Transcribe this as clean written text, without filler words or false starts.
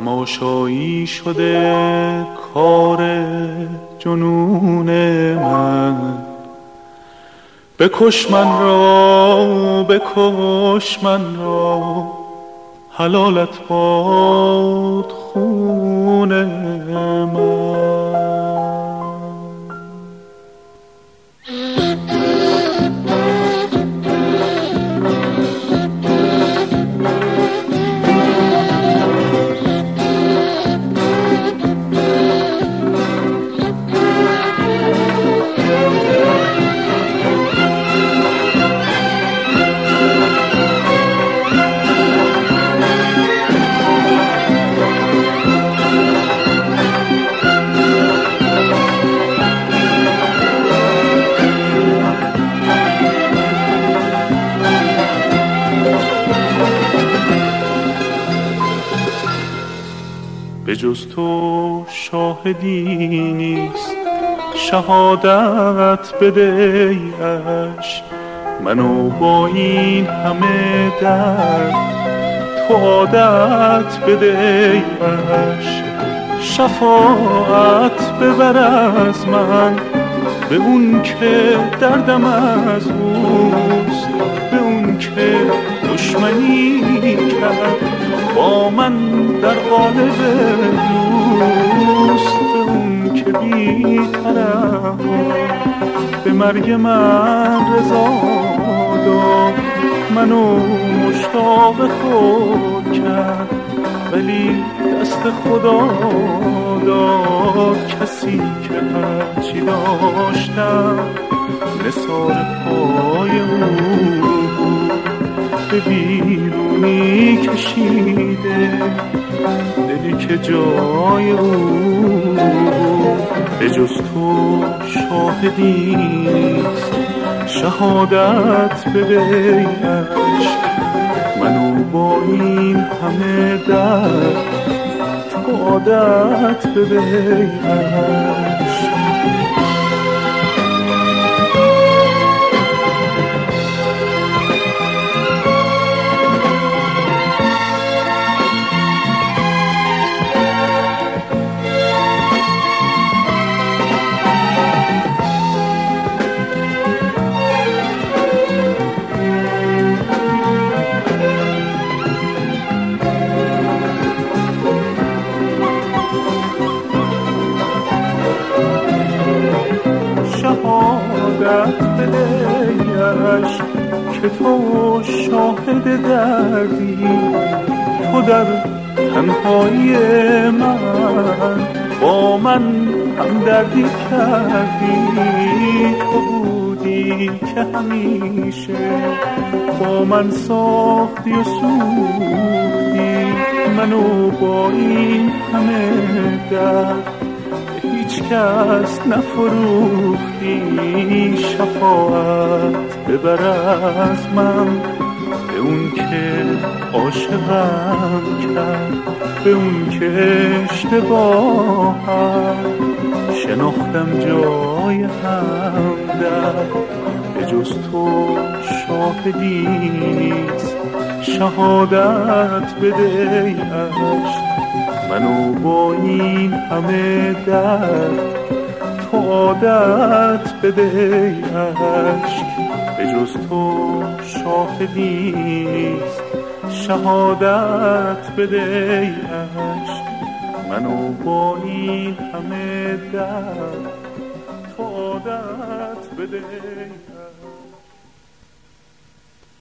تماشایی شده کار جنون من. بکش من را، بکش من را، حلالت باد خون من. به جز تو شاهدی نیست، شهادت بده ای عشق. منو با این همه درد تو عادت بده ای عشق. شفاعت ببر از من به اون که دردم از اوست، به اون که دشمنی کرد با من در قالب دوست، به اون که بی طرف به مرگ من رضا داد. منو مشتاق خود کرد ولی دست خدا داد. کسی که هرچی داشتم نثار پای او به بیرونی کشیده دلی که جای او. به جز تو شاهدی نیست، شهادت بده ای عشق. منو با این همه درد تو عادت بده ای عشق. شهادت بده ای عشق که تو شاهد دردی. تو در تنهایی من با من همدردی کردی. تو بودی که همیشه با من ساختی و سوختی. منو با این همه درد هیچ کس نفروختی. شفاعت ببر از من به اون که عاشقم کرد، به اون که اشتباهم شناختم جای همدرد. به جز تو شاهدی نیست، شهادت بده ای عشق. منو با این همه درد تو عادت بده ای عشق. به جز تو شاهدی نیست، شهادت بده ای عشق. منو با این همه درد تو عادت بده ای عشق.